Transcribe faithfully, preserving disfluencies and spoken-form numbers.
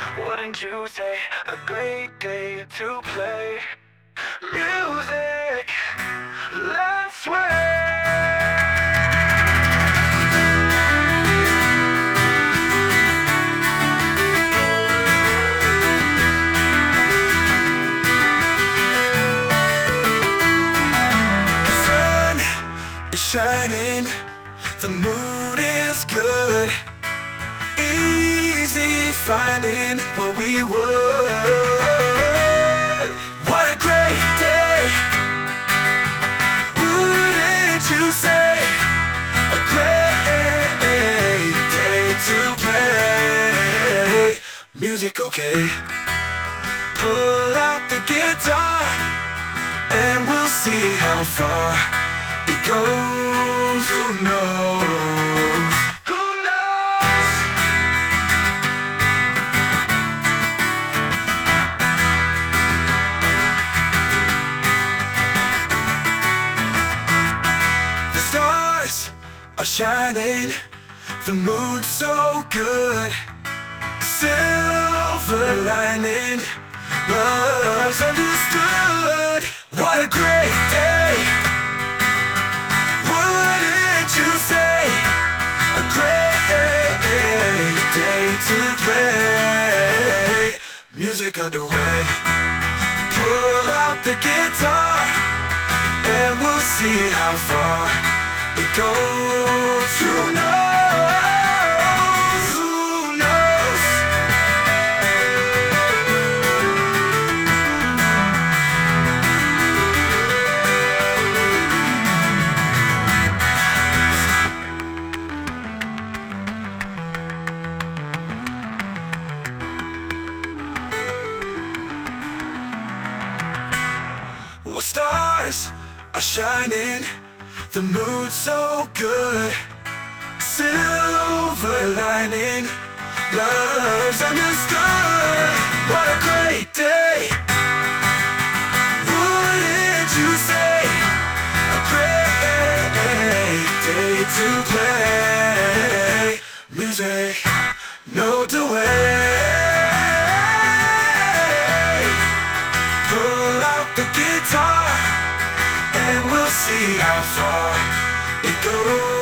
Wouldn't you say a great day to play music? Let's sway. Shining, the mood is good. Easy finding what we would. What a great day, wouldn't you say? A great day to play music, okay? Pull out the guitar and we'll see how far it goes. Who knows? Who knows? The stars are shining, the mood's so good. Silver lining, love's understood. What a great day, you say, a great day to play music underway. Pull out the guitar and we'll see how far it goes. Who knows? Who knows? Well, stars are shining, the mood's so good. Silver lining, love's understood. What a great day, wouldn't you say? A great day to play music, no delay. Pull out the guitar and we'll see how far it goes.